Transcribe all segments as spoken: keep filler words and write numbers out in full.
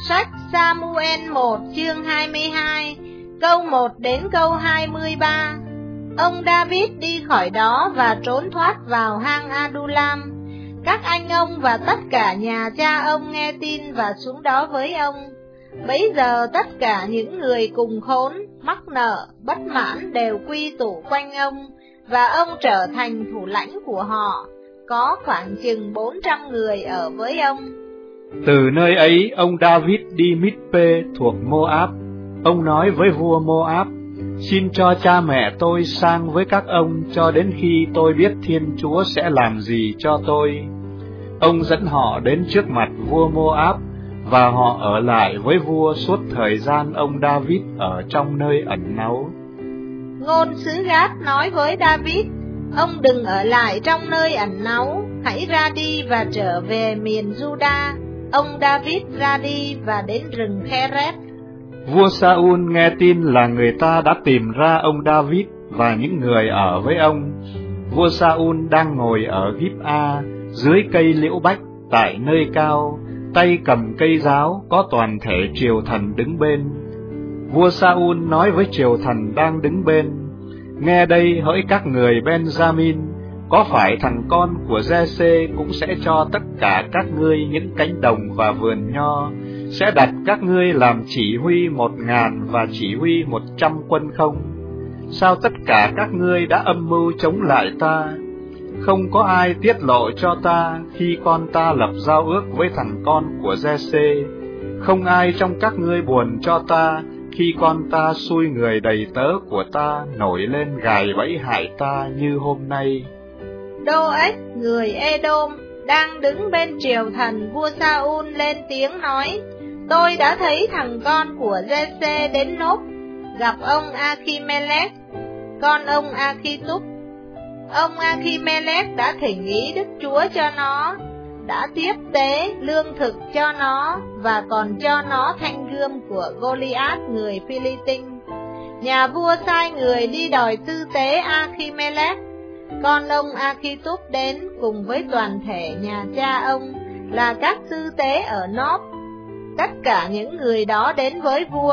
Sách Sa-mu-ên một chương hai mươi hai, câu một đến câu hai mươi ba. Ông David đi khỏi đó và trốn thoát vào hang Adullam. Các anh ông và tất cả nhà cha ông nghe tin và xuống đó với ông. Bấy giờ tất cả những người cùng khốn, mắc nợ, bất mãn đều quy tụ quanh ông, và ông trở thành thủ lãnh của họ. Có khoảng chừng bốn trăm người ở với ông. Từ nơi ấy, ông David đi Mít-pê thuộc Mô-áp. Ông nói với vua Mô-áp: xin cho cha mẹ tôi sang với các ông cho đến khi tôi biết Thiên Chúa sẽ làm gì cho tôi. Ông dẫn họ đến trước mặt vua Mô-áp, và họ ở lại với vua suốt thời gian ông David ở trong nơi ẩn náu. Ngôn sứ Gát nói với David: ông đừng ở lại trong nơi ẩn náu, hãy ra đi và trở về miền Juda. Ông David ra đi và đến rừng Khereth. Vua Sa-ul nghe tin là người ta đã tìm ra ông David và những người ở với ông. Vua Sa-ul đang ngồi ở Gib-a dưới cây liễu bách tại nơi cao, tay cầm cây giáo, có toàn thể triều thần đứng bên. Vua Sa-ul nói với triều thần đang đứng bên: nghe đây hỡi các người Benjamin, có phải thằng con của Giê-xê cũng sẽ cho tất cả các ngươi những cánh đồng và vườn nho, sẽ đặt các ngươi làm chỉ huy một ngàn và chỉ huy một trăm quân không? Sao tất cả các ngươi đã âm mưu chống lại ta? Không có ai tiết lộ cho ta khi con ta lập giao ước với thằng con của Giê-xê, không ai trong các ngươi buồn cho ta khi con ta xui người đầy tớ của ta nổi lên gài bẫy hại ta như hôm nay. Đô-ếch người Edom đang đứng bên triều thần vua Sa-ul lên tiếng nói: tôi đã thấy thằng con của Giê-xê đến Nốp, gặp ông A-khi-mê-lech, con ông A-khi-túp. Ông A-khi-mê-lech đã thỉnh ý Đức Chúa cho nó, đã tiếp tế lương thực cho nó, và còn cho nó thanh gươm của Goliath người Phi-li-tinh. Nhà vua sai người đi đòi tư tế A-khi-mê-lech. Con ông A-khi-túp đến cùng với toàn thể nhà cha ông là các tư tế ở Nóp. Tất cả những người đó đến với vua.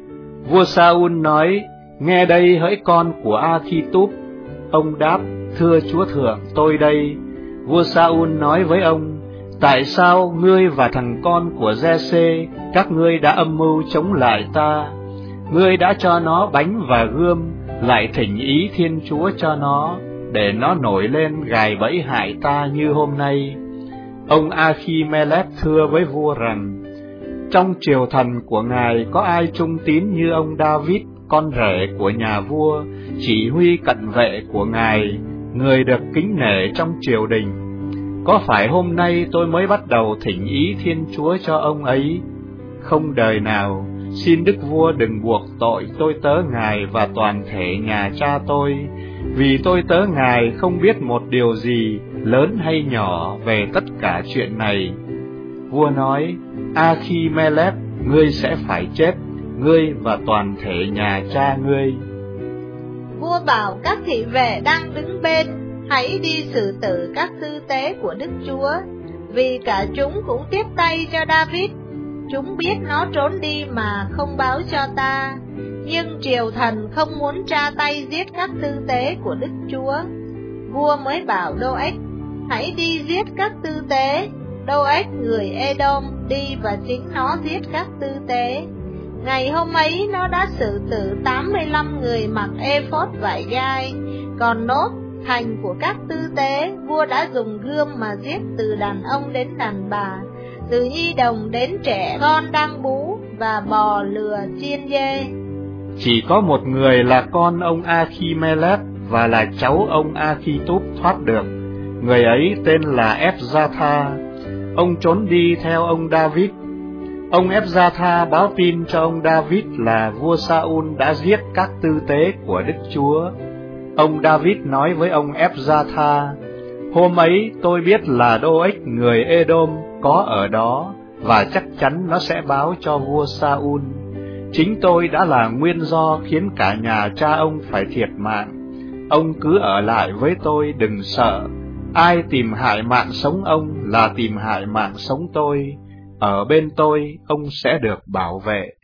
Vua Sa-ul nói: nghe đây hỡi con của A-khi-túp. Ông đáp: thưa chúa thượng, tôi đây. Vua Sa-ul nói với ông: tại sao ngươi và thằng con của Giê-xê, các ngươi đã âm mưu chống lại ta? Ngươi đã cho nó bánh và gươm, lại thỉnh ý Thiên Chúa cho nó, để nó nổi lên gài bẫy hại ta như hôm nay. Ông A-khi-mê-lech thưa với vua rằng: trong triều thần của ngài có ai trung tín như ông David, con rể của nhà vua, chỉ huy cận vệ của ngài, người được kính nể trong triều đình? Có phải hôm nay tôi mới bắt đầu thỉnh ý Thiên Chúa cho ông ấy? Không đời nào. Xin đức vua đừng buộc tội tôi tớ ngài và toàn thể nhà cha tôi, vì tôi tớ ngài không biết một điều gì, lớn hay nhỏ, về tất cả chuyện này. Vua nói: A-khi-mê-lech, ngươi sẽ phải chết, ngươi và toàn thể nhà cha ngươi. Vua bảo các thị vệ đang đứng bên: hãy đi xử tử các tư tế của Đức Chúa, vì cả chúng cũng tiếp tay cho David. Chúng biết nó trốn đi mà không báo cho ta, nhưng triều thần không muốn tra tay giết các tư tế của Đức Chúa. Vua mới bảo Đô-ếch: hãy đi giết các tư tế. Đô-ếch người Edom đi và chính nó giết các tư tế. Ngày hôm ấy nó đã xử tử tám mươi lăm người mặc ê-phốt vải gai. Còn Nốt, thành của các tư tế, vua đã dùng gươm mà giết từ đàn ông đến đàn bà, từ nhi đồng đến trẻ con đang bú, và bò lừa chiên dê. Chỉ có một người là con ông A-khi-mê-lech và là cháu ông A-khi-túp thoát được. Người ấy tên là Ép-gia-tha. Ông trốn đi theo ông David. Ông Ép-gia-tha báo tin cho ông David là vua Sa-ul đã giết các tư tế của Đức Chúa. Ông David nói với ông Ép-gia-tha: hôm ấy tôi biết là Đô-ếch người Edom có ở đó, và chắc chắn nó sẽ báo cho vua Sa-ul. Chính tôi đã là nguyên do khiến cả nhà cha ông phải thiệt mạng. Ông cứ ở lại với tôi, đừng sợ. Ai tìm hại mạng sống ông là tìm hại mạng sống tôi. ở bên tôi ông sẽ được bảo vệ.